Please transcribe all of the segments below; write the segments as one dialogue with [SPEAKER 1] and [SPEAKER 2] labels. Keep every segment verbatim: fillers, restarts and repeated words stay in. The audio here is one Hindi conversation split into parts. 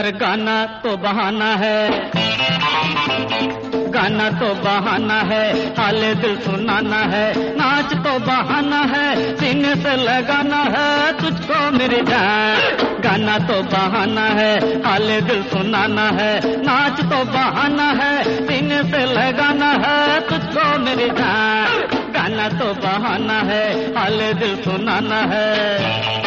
[SPEAKER 1] मगर गाना तो बहाना है, गाना तो बहाना है, हाले दिल सुनाना है। नाच तो बहाना है, सीने से लगाना है तुझको मेरी जान। गाना तो बहाना है, हाले दिल सुनाना है। नाच तो बहाना है, सीने से लगाना है तुझको मेरी जान। गाना तो बहाना है, हाले दिल सुनाना है।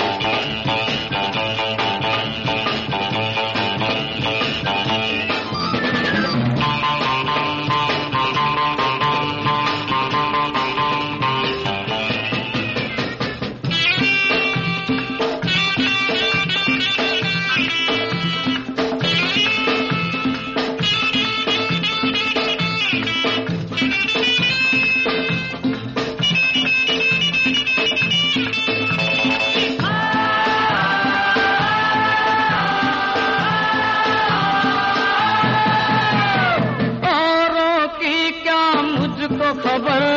[SPEAKER 1] खबर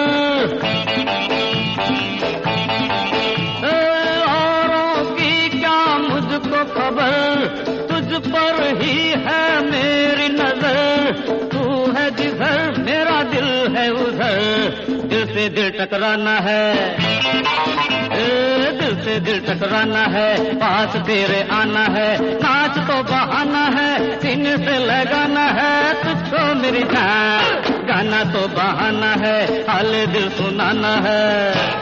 [SPEAKER 1] औरों की क्या मुझको खबर, तुझ पर ही है मेरी नजर। तू है जिधर मेरा दिल है उधर, दिल से दिल टकराना है, दिल से दिल टकराना है, पास तेरे आना है। नाच तो बहाना है, सीने से लगाना है तुझको मेरी जान। गाना तो बहाना है, हाले दिल सुनाना है।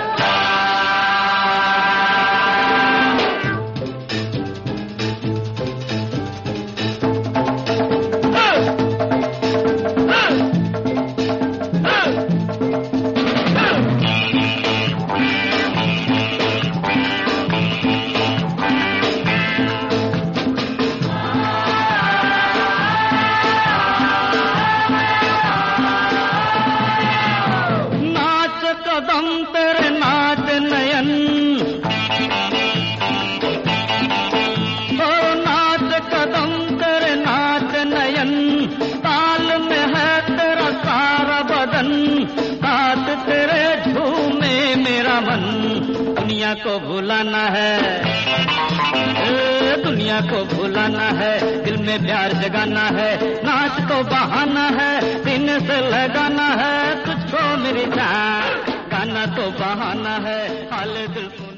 [SPEAKER 1] कदम तेरे नाच नयन, ओ नाच कदम तेरे नाच नयन। ताल में है तेरा सारा बदन, साथ तेरे झूमे मेरा मन। दुनिया को भुलाना है, दुनिया को भुलाना है, दिल में प्यार जगाना है। नाच तो बहाना है, सीने से लगाना है तुझको मेरी जान। गाना तो बहाना है, हाले दिल